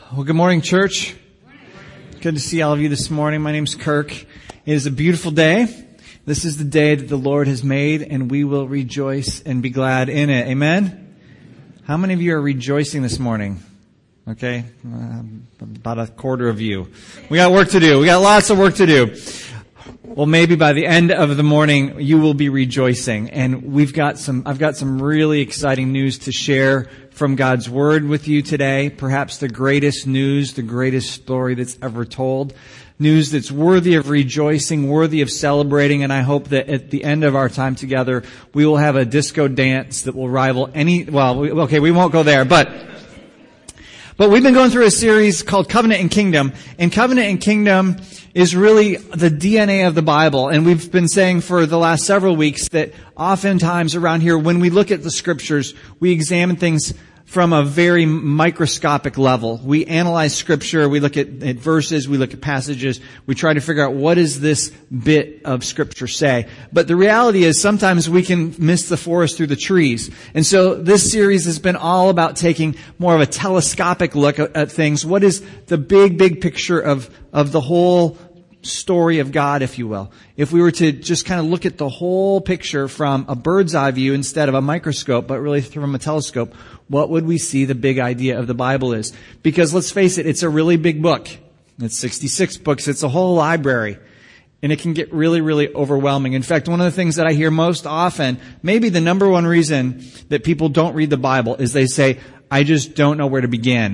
Well, good morning, church. Good to see all of you this morning. My name's Kirk. It is a beautiful day. This is the day that the Lord has made, and we will rejoice and be glad in it. Amen? How many of you are rejoicing this morning? Okay, about a quarter of you. We got work to do. We got lots of work to do. Well, maybe by the end of the morning, you will be rejoicing. And I've got some really exciting news to share from God's Word with you today. Perhaps the greatest news, the greatest story that's ever told. News that's worthy of rejoicing, worthy of celebrating. And I hope that at the end of our time together, we will have a disco dance that will rival we won't go there, But we've been going through a series called Covenant and Kingdom. And Covenant and Kingdom is really the DNA of the Bible. And we've been saying for the last several weeks that oftentimes around here, when we look at the Scriptures, we examine things from a very microscopic level. We analyze Scripture, we look at verses, we look at passages, we try to figure out what does this bit of Scripture say. But the reality is sometimes we can miss the forest through the trees. And so this series has been all about taking more of a telescopic look at things. What is the big picture of the whole story of God, if you will? If we were to just kind of look at the whole picture from a bird's eye view instead of a microscope, but really from a telescope, what would we see the big idea of the Bible is? Because let's face it, it's a really big book. It's 66 books. It's a whole library. And it can get really, really overwhelming. In fact, one of the things that I hear most often, maybe the number one reason that people don't read the Bible is they say, I just don't know where to begin.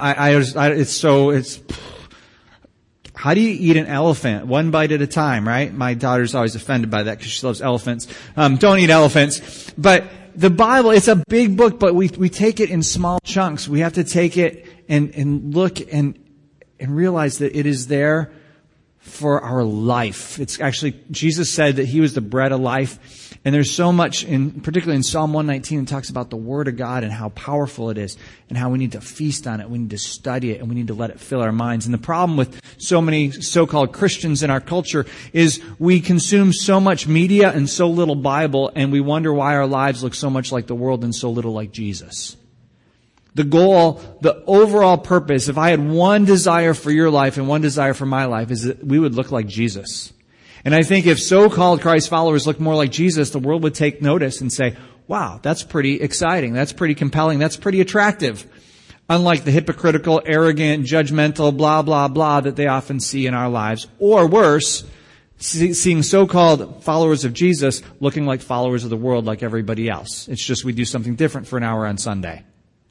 How do you eat an elephant? One bite at a time, right? My daughter's always offended by that because she loves elephants. Don't eat elephants. But the Bible, it's a big book, but we take it in small chunks. We have to take it and look and realize that it is there for our life. It's actually, Jesus said that He was the bread of life. And there's so much, particularly in Psalm 119, it talks about the Word of God and how powerful it is and how we need to feast on it, we need to study it, and we need to let it fill our minds. And the problem with so many so-called Christians in our culture is we consume so much media and so little Bible, and we wonder why our lives look so much like the world and so little like Jesus. The goal, the overall purpose, if I had one desire for your life and one desire for my life, is that we would look like Jesus. And I think if so-called Christ followers look more like Jesus, the world would take notice and say, wow, that's pretty exciting, that's pretty compelling, that's pretty attractive. Unlike the hypocritical, arrogant, judgmental, blah, blah, blah that they often see in our lives. Or worse, seeing so-called followers of Jesus looking like followers of the world like everybody else. It's just we do something different for an hour on Sunday.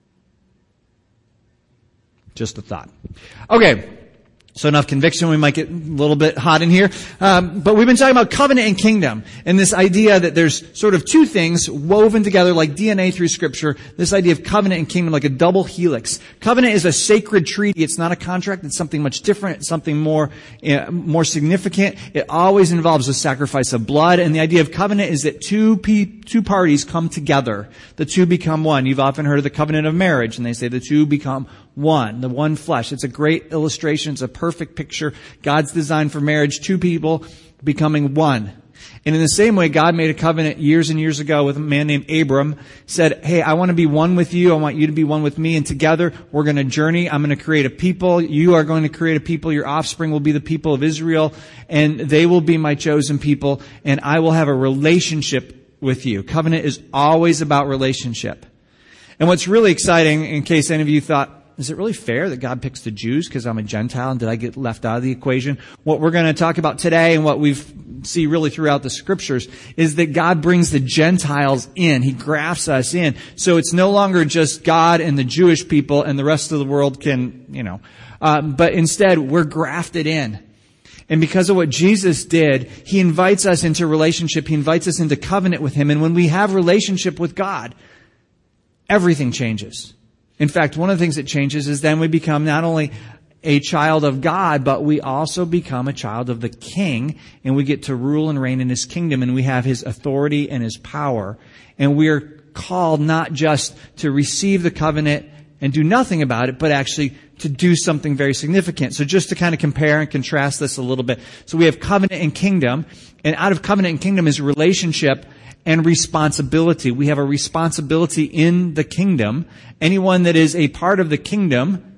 Just a thought. Okay. So enough conviction. We might get a little bit hot in here. But we've been talking about covenant and kingdom. And this idea that there's sort of two things woven together like DNA through Scripture. This idea of covenant and kingdom like a double helix. Covenant is a sacred treaty. It's not a contract. It's something much different. It's something more significant. It always involves a sacrifice of blood. And the idea of covenant is that two parties come together. The two become one. You've often heard of the covenant of marriage. And they say the two become one, the one flesh. It's a great illustration. It's a perfect picture. God's design for marriage, two people becoming one. And in the same way, God made a covenant years and years ago with a man named Abram. Said, hey, I want to be one with you. I want you to be one with me. And together, we're going to journey. I'm going to create a people. You are going to create a people. Your offspring will be the people of Israel. And they will be my chosen people. And I will have a relationship with you. Covenant is always about relationship. And what's really exciting, in case any of you thought, is it really fair that God picks the Jews because I'm a Gentile and did I get left out of the equation? What we're going to talk about today and what we see really throughout the Scriptures is that God brings the Gentiles in. He grafts us in. So it's no longer just God and the Jewish people and the rest of the world can, but instead we're grafted in. And because of what Jesus did, He invites us into relationship. He invites us into covenant with Him. And when we have relationship with God, everything changes. In fact, one of the things that changes is then we become not only a child of God, but we also become a child of the King, and we get to rule and reign in His kingdom, and we have His authority and His power. And we are called not just to receive the covenant and do nothing about it, but actually to do something very significant. So just to kind of compare and contrast this a little bit. So we have covenant and kingdom, and out of covenant and kingdom is relationship and responsibility. We have a responsibility in the kingdom. Anyone that is a part of the kingdom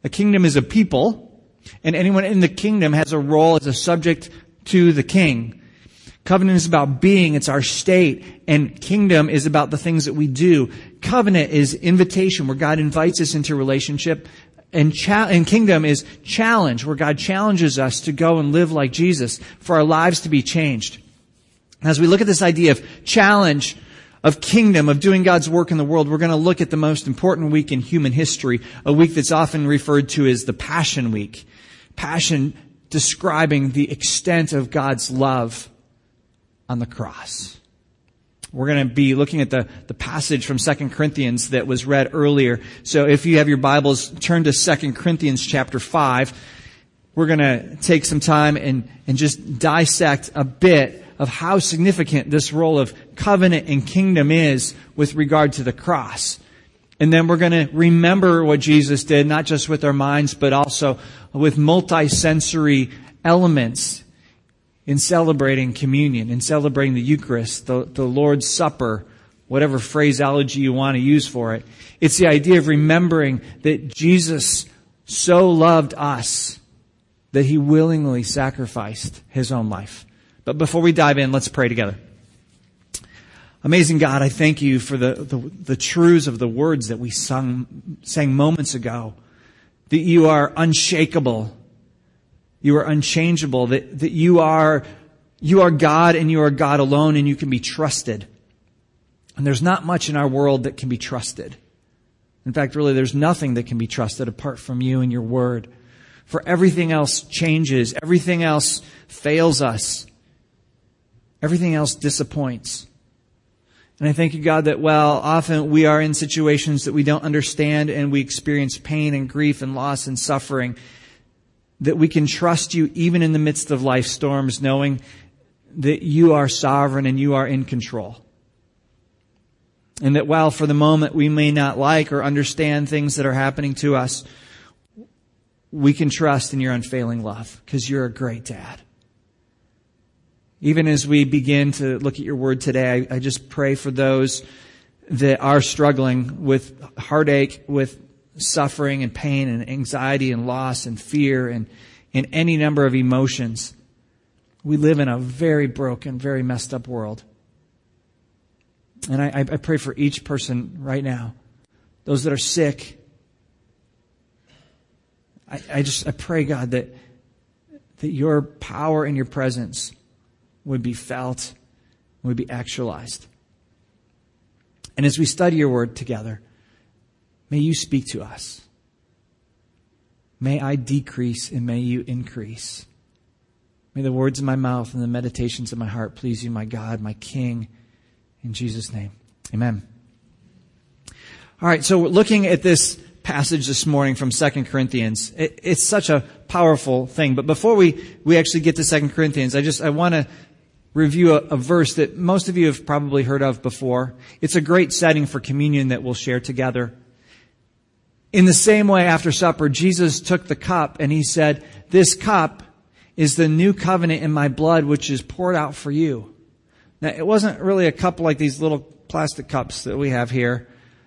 A kingdom is a people, and anyone in the kingdom has a role as a subject to the king. Covenant is about being, it's our state, and kingdom is about the things that we do. Covenant is invitation, where God invites us into relationship, and kingdom is challenge, where God challenges us to go and live like Jesus, for our lives to be changed. As we look at this idea of challenge, of kingdom, of doing God's work in the world, we're going to look at the most important week in human history, a week that's often referred to as the Passion Week. Passion describing the extent of God's love on the cross. We're going to be looking at the passage from 2 Corinthians that was read earlier. So if you have your Bibles, turn to 2 Corinthians chapter 5. We're going to take some time and just dissect a bit of how significant this role of covenant and kingdom is with regard to the cross. And then we're going to remember what Jesus did, not just with our minds, but also with multi-sensory elements in celebrating communion, in celebrating the Eucharist, the Lord's Supper, whatever phraseology you want to use for it. It's the idea of remembering that Jesus so loved us that He willingly sacrificed His own life. But before we dive in, let's pray together. Amazing God, I thank You for the truths of the words that we sang moments ago. That You are unshakable. You are unchangeable. That You are God and You are God alone, and You can be trusted. And there's not much in our world that can be trusted. In fact, really, there's nothing that can be trusted apart from You and Your Word. For everything else changes. Everything else fails us. Everything else disappoints. And I thank You, God, that while often we are in situations that we don't understand and we experience pain and grief and loss and suffering, that we can trust You even in the midst of life storms, knowing that You are sovereign and You are in control. And that while for the moment we may not like or understand things that are happening to us, we can trust in Your unfailing love, because You're a great Dad. Even as we begin to look at Your Word today, I just pray for those that are struggling with heartache, with suffering and pain and anxiety and loss and fear and any number of emotions. We live in a very broken, very messed up world. And I pray for each person right now, those that are sick. I pray, God, that Your power and Your presence would be felt, would be actualized. And as we study Your Word together, may You speak to us. May I decrease and may You increase. May the words of my mouth and the meditations of my heart please You, my God, my King. In Jesus' name, amen. All right, so we're looking at this passage this morning from 2 Corinthians. It's such a powerful thing. But before we actually get to 2 Corinthians, I want to review a verse that most of you have probably heard of before. It's a great setting for communion that we'll share together. In the same way, after supper, Jesus took the cup and He said, "This cup is the new covenant in my blood, which is poured out for you." Now, it wasn't really a cup like these little plastic cups that we have here.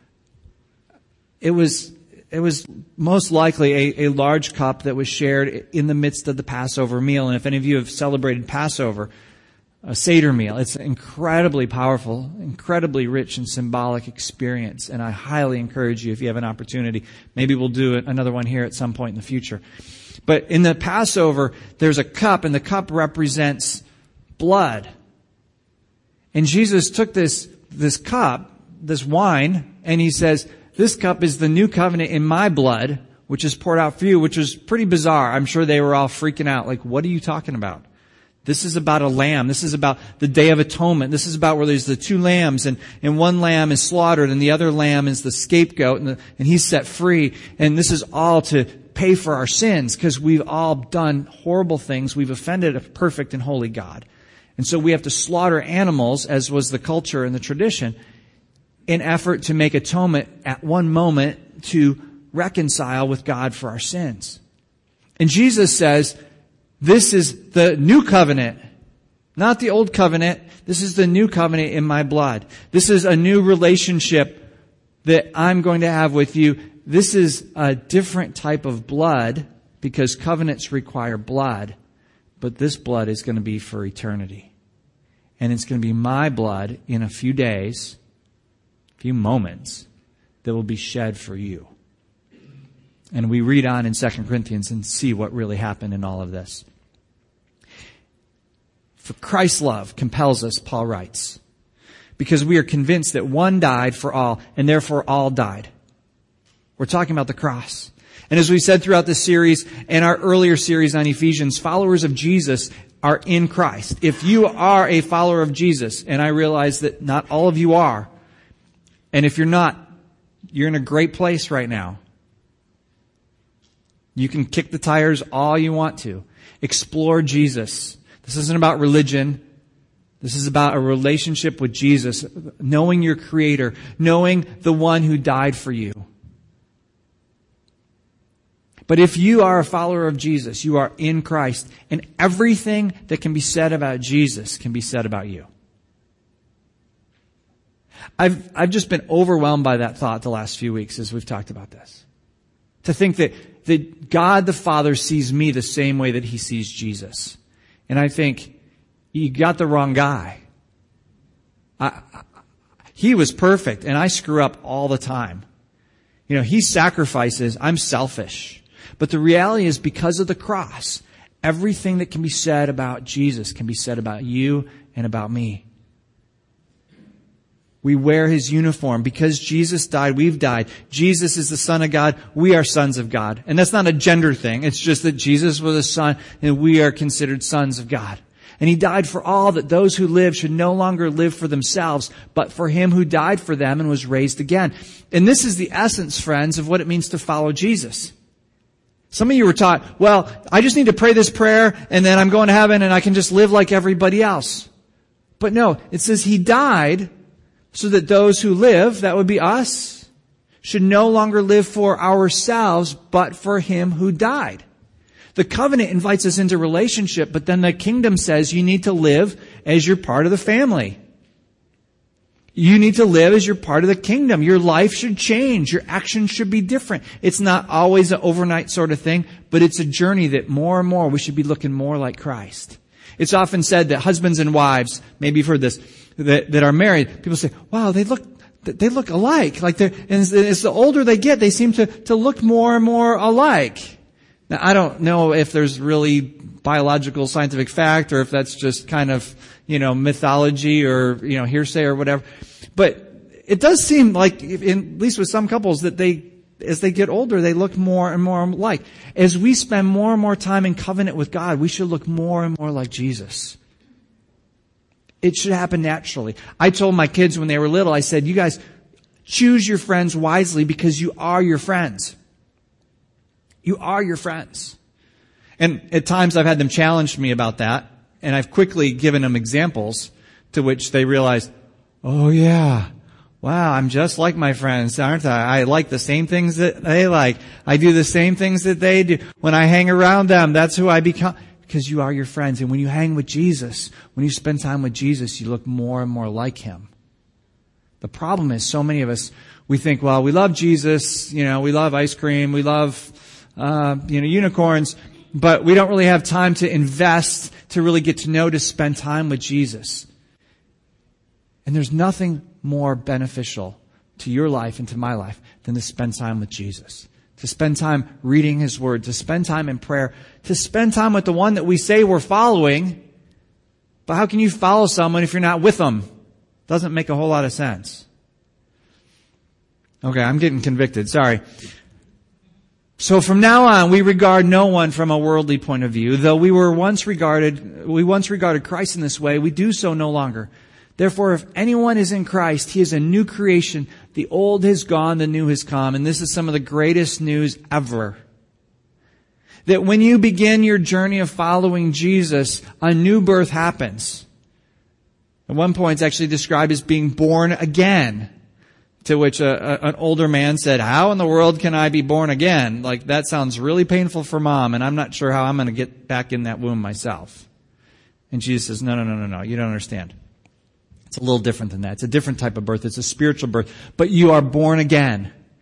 It was most likely a large cup that was shared in the midst of the Passover meal. And if any of you have celebrated Passover, a Seder meal, it's an incredibly powerful, incredibly rich and symbolic experience. And I highly encourage you, if you have an opportunity, maybe we'll do another one here at some point in the future. But in the Passover, there's a cup, and the cup represents blood. And Jesus took this cup, this wine, and He says, "This cup is the new covenant in my blood, which is poured out for you," which was pretty bizarre. I'm sure they were all freaking out. Like, what are you talking about? This is about a lamb. This is about the Day of Atonement. This is about where there's the two lambs, and one lamb is slaughtered, and the other lamb is the scapegoat, and he's set free. And this is all to pay for our sins, because we've all done horrible things. We've offended a perfect and holy God. And so we have to slaughter animals, as was the culture and the tradition, in effort to make atonement at one moment to reconcile with God for our sins. And Jesus says, this is the new covenant, not the old covenant. This is the new covenant in my blood. This is a new relationship that I'm going to have with you. this is a different type of blood because covenants require blood, but this blood is going to be for eternity. And it's going to be my blood in a few days, a few moments, that will be shed for you. And we read on in 2 Corinthians and see what really happened in all of this. For Christ's love compels us, Paul writes, because we are convinced that one died for all, and therefore all died. We're talking about the cross. And as we said throughout this series and our earlier series on Ephesians, followers of Jesus are in Christ. If you are a follower of Jesus, and I realize that not all of you are, and if you're not, you're in a great place right now. You can kick the tires all you want to. Explore Jesus. This isn't about religion. This is about a relationship with Jesus, knowing your Creator, knowing the one who died for you. But if you are a follower of Jesus, you are in Christ, and everything that can be said about Jesus can be said about you. I've just been overwhelmed by that thought the last few weeks as we've talked about this. To think that God the Father sees me the same way that He sees Jesus. And I think, you got the wrong guy. He was perfect, and I screw up all the time. You know, He sacrifices, I'm selfish. But the reality is, because of the cross, everything that can be said about Jesus can be said about you and about me. We wear His uniform. Because Jesus died, we've died. Jesus is the Son of God. We are sons of God. And that's not a gender thing. It's just that Jesus was a son and we are considered sons of God. And He died for all, that those who live should no longer live for themselves, but for Him who died for them and was raised again. And this is the essence, friends, of what it means to follow Jesus. Some of you were taught, well, I just need to pray this prayer and then I'm going to heaven and I can just live like everybody else. But no, it says He died so that those who live, that would be us, should no longer live for ourselves, but for Him who died. The covenant invites us into relationship, but then the kingdom says you need to live as you're part of the family. You need to live as you're part of the kingdom. Your life should change. Your actions should be different. It's not always an overnight sort of thing, but it's a journey that more and more we should be looking more like Christ. It's often said that husbands and wives, maybe you've heard this, that are married, people say, wow, they look alike. Like and as the older they get, they seem to look more and more alike. Now, I don't know if there's really biological scientific fact or if that's just kind of, mythology or, hearsay or whatever. But it does seem like, at least with some couples, that as they get older, they look more and more alike. As we spend more and more time in covenant with God, we should look more and more like Jesus. It should happen naturally. I told my kids when they were little, I said, you guys, choose your friends wisely because you are your friends. You are your friends. And at times I've had them challenge me about that, and I've quickly given them examples to which they realize, oh yeah, wow, I'm just like my friends, aren't I? I like the same things that they like. I do the same things that they do. When I hang around them, that's who I become. Because you are your friends. And when you hang with Jesus, when you spend time with Jesus, you look more and more like Him. The problem is so many of us, we think, well, we love Jesus, we love ice cream, we love, unicorns, but we don't really have time to invest, to really get to know, to spend time with Jesus. And there's nothing more beneficial to your life and to my life than to spend time with Jesus. To spend time reading His Word, to spend time in prayer, to spend time with the one that we say we're following. But how can you follow someone if you're not with them? Doesn't make a whole lot of sense. Okay, I'm getting convicted. Sorry. So from now on, we regard no one from a worldly point of view. Though we once regarded Christ in this way, we do so no longer. Therefore, if anyone is in Christ, he is a new creation. The old has gone, the new has come. And this is some of the greatest news ever. That when you begin your journey of following Jesus, a new birth happens. At one point, it's actually described as being born again. To which an older man said, how in the world can I be born again? Like, that sounds really painful for Mom, and I'm not sure how I'm going to get back in that womb myself. And Jesus says, no, you don't understand. It's a little different than that. It's a different type of birth. It's a spiritual birth. But you are born again.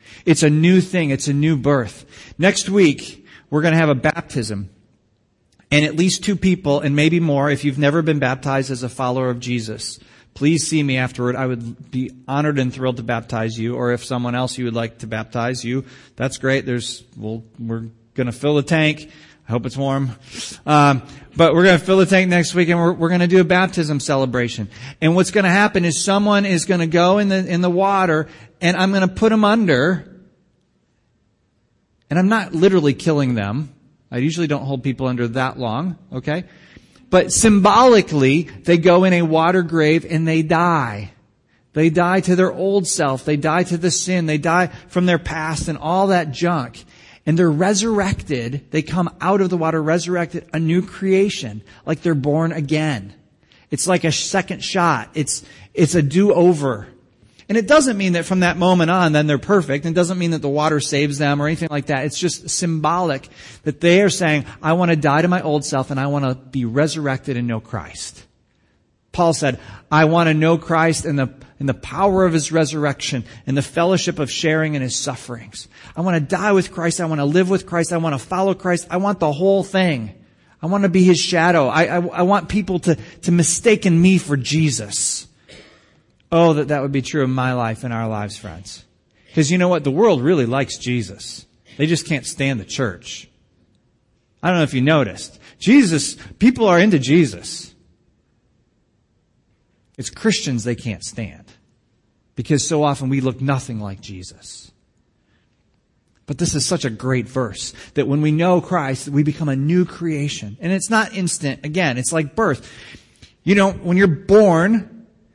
It's a new thing. It's a new birth. Next week, we're going to have a baptism. And at least 2 people, and maybe more, if you've never been baptized as a follower of Jesus, please see me afterward. I would be honored and thrilled to baptize you. Or if someone else you would like to baptize you, that's great. We're going to fill the tank. I hope it's warm. But we're going to fill the tank next week, and we're going to do a baptism celebration. And what's going to happen is someone is going to go in the water, and I'm going to put them under. And I'm not literally killing them. I usually don't hold people under that long, okay? But symbolically, they go in a water grave and they die. They die to their old self. They die to the sin. They die from their past and all that junk. And they're resurrected. They come out of the water resurrected, a new creation, like they're born again. It's like a second shot. It's a do-over. And it doesn't mean that from that moment on, then they're perfect. It doesn't mean that the water saves them or anything like that. It's just symbolic that they are saying, I want to die to my old self and I want to be resurrected and know Christ. Paul said, I want to know Christ and the power of His resurrection and the fellowship of sharing in His sufferings. I want to die with Christ. I want to live with Christ. I want to follow Christ. I want the whole thing. I want to be His shadow. I want people to mistaken me for Jesus. Oh, that would be true in my life and our lives, friends. Because you know what? The world really likes Jesus. They just can't stand the church. I don't know if you noticed. People are into Jesus. It's Christians they can't stand. Because so often we look nothing like Jesus. But this is such a great verse that when we know Christ, we become a new creation. And it's not instant. Again, it's like birth. You know, when you're born,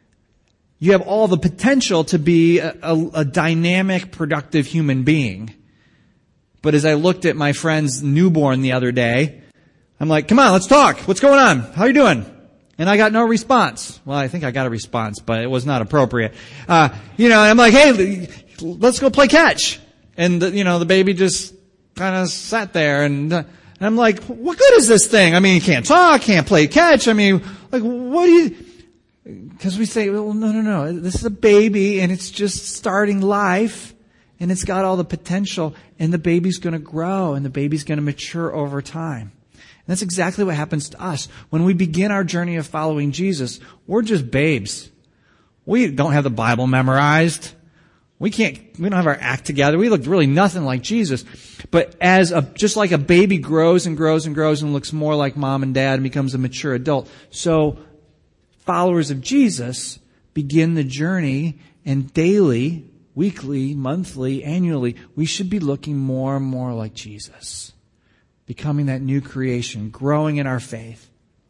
you have all the potential to be a dynamic, productive human being. But as I looked at my friend's newborn the other day, I'm like, come on, let's talk. What's going on? How are you doing? And I got no response. Well, I think I got a response, but it was not appropriate. I'm like, hey, let's go play catch. And, the baby just kind of sat there and I'm like, what good is this thing? I mean, you can't talk, can't play catch. I mean, like, what do you... Because we say, well, no. This is a baby and it's just starting life and it's got all the potential and the baby's going to grow and the baby's going to mature over time. And that's exactly what happens to us. When we begin our journey of following Jesus, we're just babes. We don't have the Bible memorized. We don't have our act together. We look really nothing like Jesus. But just like a baby grows and grows and grows and looks more like mom and dad and becomes a mature adult, so followers of Jesus begin the journey, and daily, weekly, monthly, annually, we should be looking more and more like Jesus. Becoming that new creation, growing in our faith,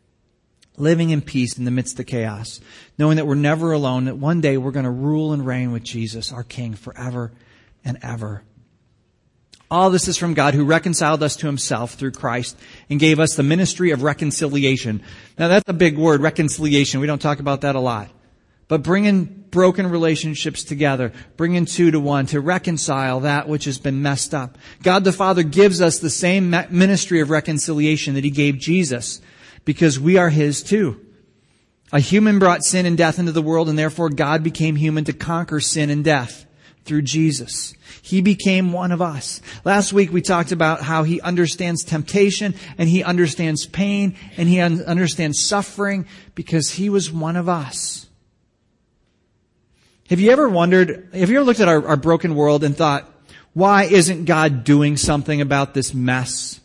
living in peace in the midst of chaos, knowing that we're never alone, that one day we're going to rule and reign with Jesus, our King, forever and ever. All this is from God, who reconciled us to Himself through Christ and gave us the ministry of reconciliation. Now that's a big word, reconciliation. We don't talk about that a lot. But bringing broken relationships together, bringing two to one, to reconcile that which has been messed up. God the Father gives us the same ministry of reconciliation that He gave Jesus, because we are His too. A human brought sin and death into the world, and therefore God became human to conquer sin and death through Jesus. He became one of us. Last week we talked about how He understands temptation and He understands pain and He understands suffering because He was one of us. Have you ever looked at our broken world and thought, why isn't God doing something about this mess?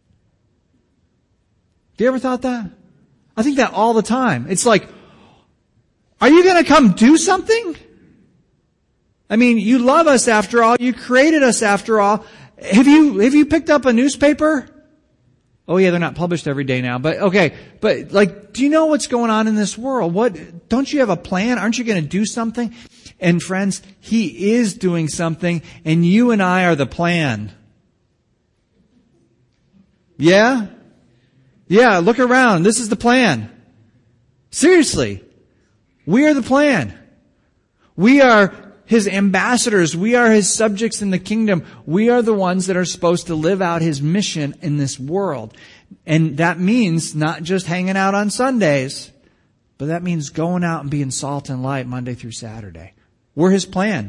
Have you ever thought that? I think that all the time. It's like, are you going to come do something? I mean, you love us after all. You created us after all. Have you picked up a newspaper? Oh yeah, they're not published every day now, but okay. But do you know what's going on in this world? Don't you have a plan? Aren't you going to do something? And friends, He is doing something, and you and I are the plan. Yeah? Yeah, look around. This is the plan. Seriously. We are the plan. We are His ambassadors. We are His subjects in the kingdom. We are the ones that are supposed to live out His mission in this world. And that means not just hanging out on Sundays, but that means going out and being salt and light Monday through Saturday. We're His plan.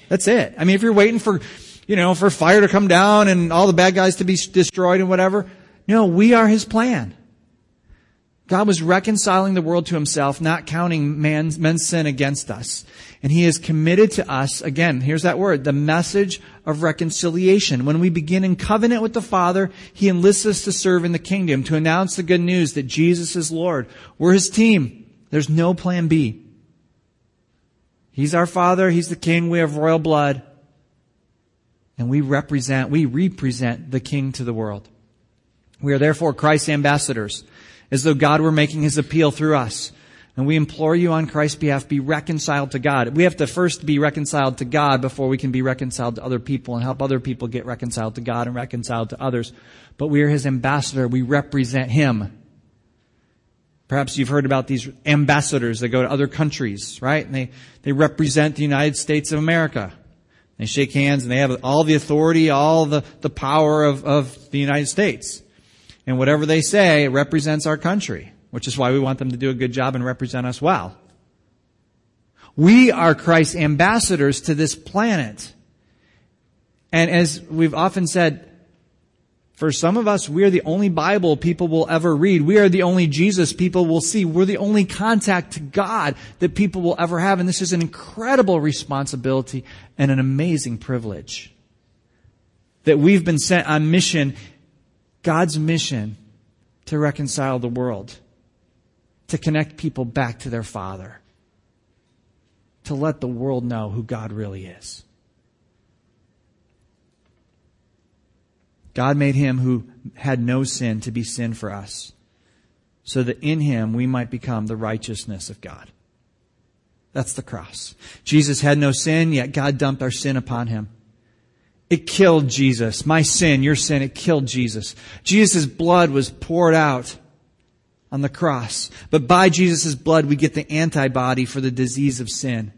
That's it. I mean, if you're waiting for, for fire to come down and all the bad guys to be destroyed and whatever, no, we are His plan. God was reconciling the world to Himself, not counting men's sin against us. And He is committed to us, again, here's that word, the message of reconciliation. When we begin in covenant with the Father, He enlists us to serve in the kingdom, to announce the good news that Jesus is Lord. We're His team. There's no plan B. He's our Father. He's the King. We have royal blood. And we represent the King to the world. We are therefore Christ's ambassadors, as though God were making His appeal through us. And we implore you on Christ's behalf, be reconciled to God. We have to first be reconciled to God before we can be reconciled to other people and help other people get reconciled to God and reconciled to others. But we are His ambassador. We represent Him. Perhaps you've heard about these ambassadors that go to other countries, right? And they represent the United States of America. They shake hands and they have all the authority, all the power of the United States. And whatever they say represents our country, which is why we want them to do a good job and represent us well. We are Christ's ambassadors to this planet. And as we've often said, for some of us, we are the only Bible people will ever read. We are the only Jesus people will see. We're the only contact to God that people will ever have. And this is an incredible responsibility and an amazing privilege. That we've been sent on mission, God's mission, to reconcile the world. To connect people back to their Father. To let the world know who God really is. God made Him who had no sin to be sin for us, so that in Him we might become the righteousness of God. That's the cross. Jesus had no sin, yet God dumped our sin upon Him. It killed Jesus. My sin, your sin, it killed Jesus. Jesus' blood was poured out on the cross. But by Jesus' blood we get the antibody for the disease of sin.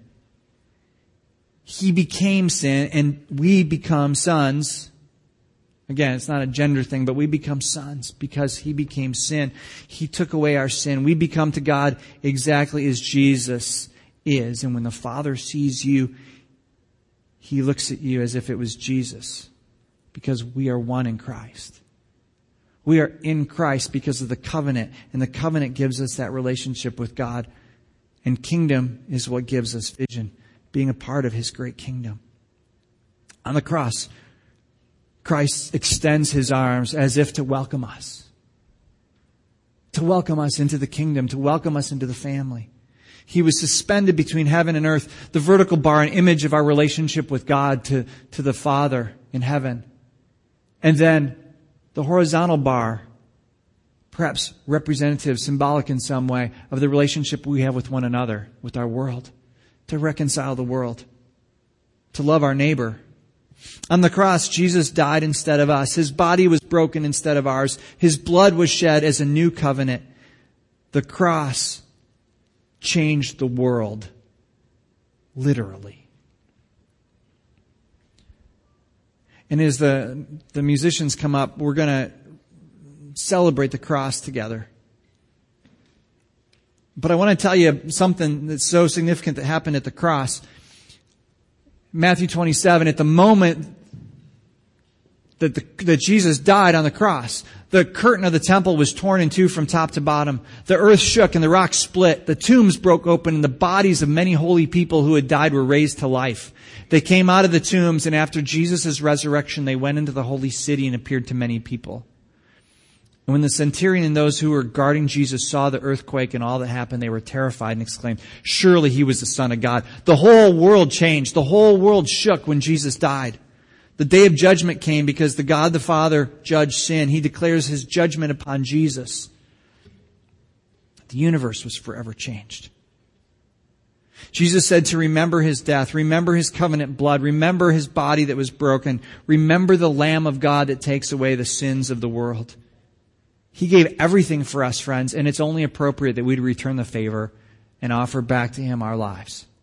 He became sin and we become sons. Again, it's not a gender thing, but we become sons because He became sin. He took away our sin. We become to God exactly as Jesus is. And when the Father sees you, He looks at you as if it was Jesus, because we are one in Christ. We are in Christ because of the covenant, and the covenant gives us that relationship with God. And kingdom is what gives us vision, being a part of His great kingdom. On the cross, Christ extends His arms as if to welcome us. To welcome us into the kingdom, to welcome us into the family. He was suspended between heaven and earth, the vertical bar, an image of our relationship with God to the Father in heaven. And then the horizontal bar, perhaps representative, symbolic in some way, of the relationship we have with one another, with our world, to reconcile the world, to love our neighbor. On the cross, Jesus died instead of us. His body was broken instead of ours. His blood was shed as a new covenant. The cross changed the world, literally. And as the musicians come up, we're going to celebrate the cross together. But I want to tell you something that's so significant that happened at the cross. Matthew 27, at the moment that Jesus died on the cross, the curtain of the temple was torn in two from top to bottom. The earth shook and the rocks split. The tombs broke open and the bodies of many holy people who had died were raised to life. They came out of the tombs, and after Jesus' resurrection, they went into the holy city and appeared to many people. And when the centurion and those who were guarding Jesus saw the earthquake and all that happened, they were terrified and exclaimed, "Surely He was the Son of God." The whole world changed. The whole world shook when Jesus died. The day of judgment came because the God the Father judged sin. He declares His judgment upon Jesus. The universe was forever changed. Jesus said to remember His death, remember His covenant blood, remember His body that was broken, remember the Lamb of God that takes away the sins of the world. He gave everything for us, friends, and it's only appropriate that we return the favor and offer back to Him our lives.